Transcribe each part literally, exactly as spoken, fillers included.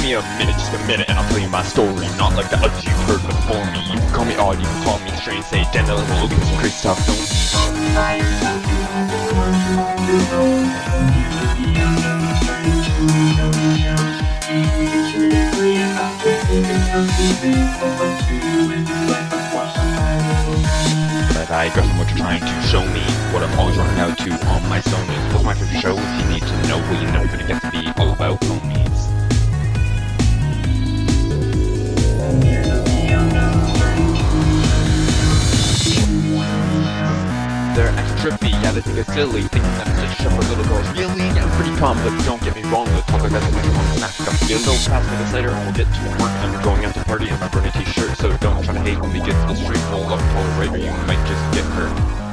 me a minute, just a minute, and I'll tell you my story. Not like the others you've heard before me. You can call me odd, you can call me strange, say gender, look at some crazy stuff, don't But I guess what you're trying to show me, what I'm always running out to on my Sony. What's my favorite show? If you need to know, well, you know, but it gets to be all about homies. They're extra trippy, yeah, they think it's silly, thinking that it's just a show for little girls. Really? Yeah, I'm pretty calm, but don't get me wrong, the talk like that makes me want to snap. Got feel so fast minutes later, and we'll get to work. I'm going out to party in my burning t-shirt, so don't try to hate when we get to the street. Roll up, pull it right, or you might just get hurt.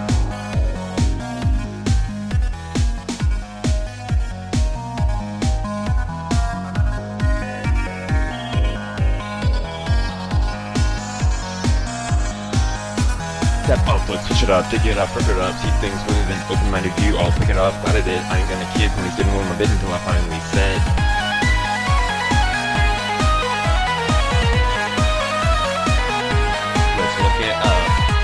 Step up, let's switch it up, dig it up, rip it up, see things with an open-minded view, I'll pick it up, glad I did, I ain't gonna kid when he's getting one of my bit until I finally said. Let's look it up.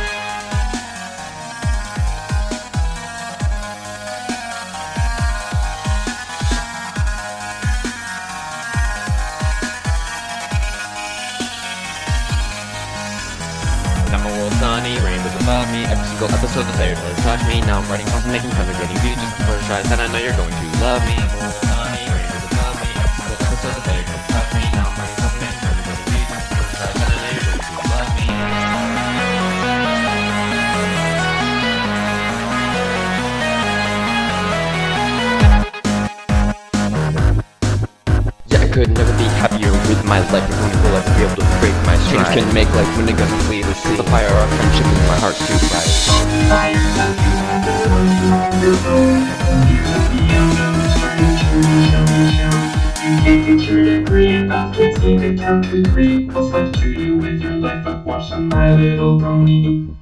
I'm a world sunny, rainbows above me. Every single episode that's there does touch me. Now I'm writing songs and making tons of getting views just before I try. Said I know you're going to love me. World sunny, rainbows above me. Every single episode that's there does touch me. Now I'm writing songs and making tons of getting views just before I try. Said I know you're going to love me. Yeah, I could never be happier with my life. I'm going to like to be able to break my stride. Change can make life when it doesn't flee the sea. The fire of friendship in my heart too bright. Take it down to three, cause I've treated with your life, I've watched my little pony.